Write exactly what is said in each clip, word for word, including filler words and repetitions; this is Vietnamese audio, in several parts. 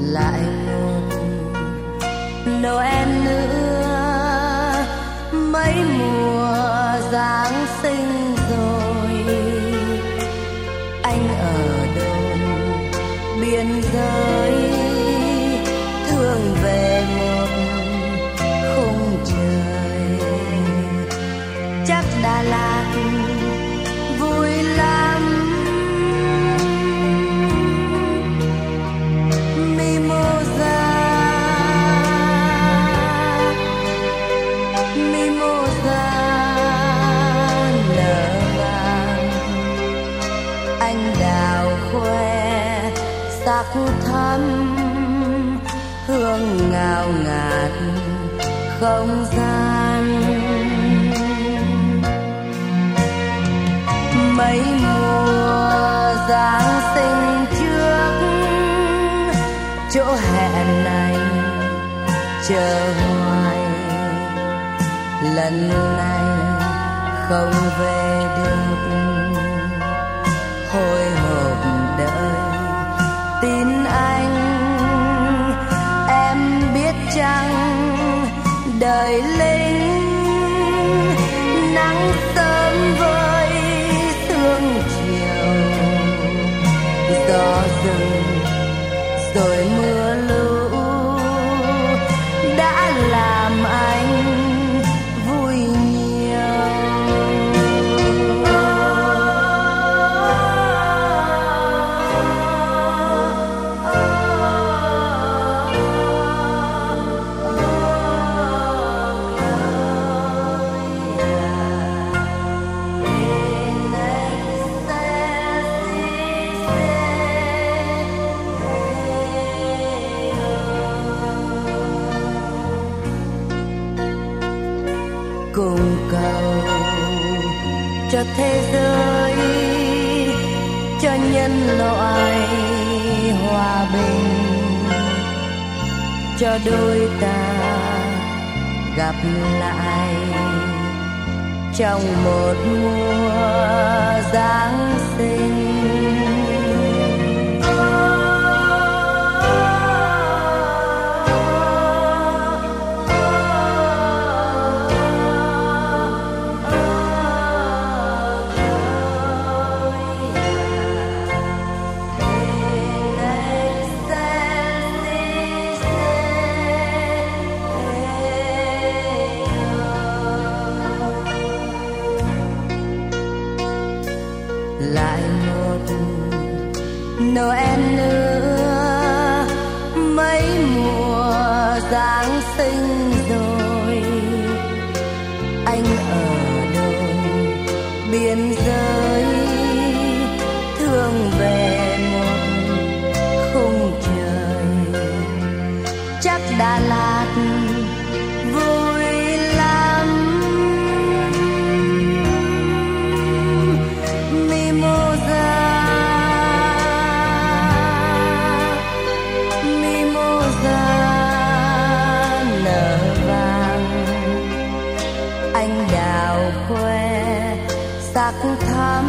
lại một Noel nữa, mấy mùa Giáng sinh rồi. Anh ở đồn biên giới, thương về một khung trời. Chắc Đà Lạt vui lắm, mimosa mimosa nở vàng. Anh đào khoe sắc thắm, hương ngào ngạt không gian. Mấy mùa Giáng sinh trước, chỗ hẹn anh chờ hoài, lần này không về được. Hồi hộp đợi tin anh, em biết chăng đời lính nắng sớm với sương chiều, gió rừng rồi mưa lũ đã làm anh vui nhiều. Cùng cầu cho thế giới, cho nhân loại hòa bình, cho đôi ta gặp lại trong một mùa Giáng sinh. Lại một Noel nữa, mấy mùa Giáng sinh rồi. Anh ở đồn biên giới, thương về một khung trời. Chắc Đà Lạt vui lắm, khoe sắc thắm,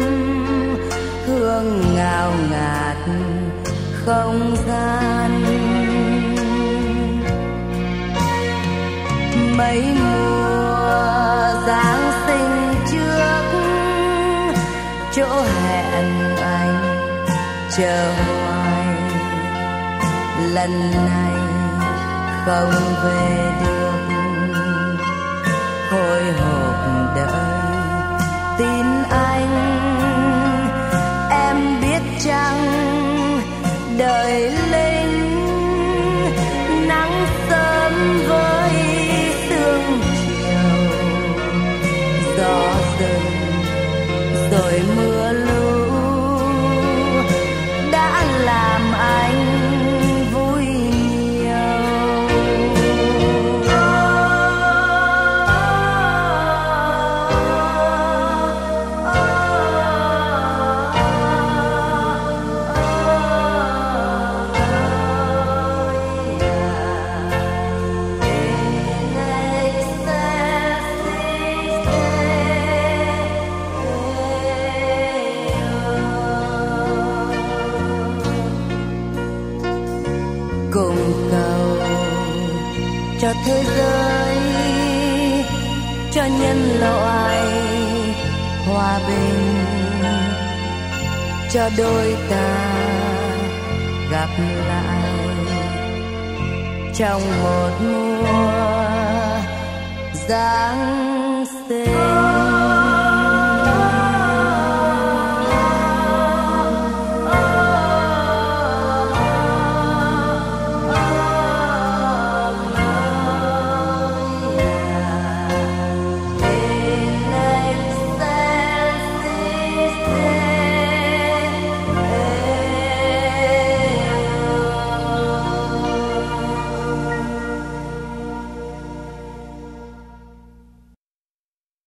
hương ngào ngạt không gian. Mấy mùa Giáng sinh trước, chỗ hẹn anh chờ hoài, lần này không về được. Hồi hộp đợi tin anh, em biết chăng đời lính nắng sớm với sương chiều, gió rừng rồi mưa lũ đã làm anh vui nhiều. cho thế giới, cho nhân loại hòa bình, cho đôi ta gặp lại trong một mùa Giáng sinh.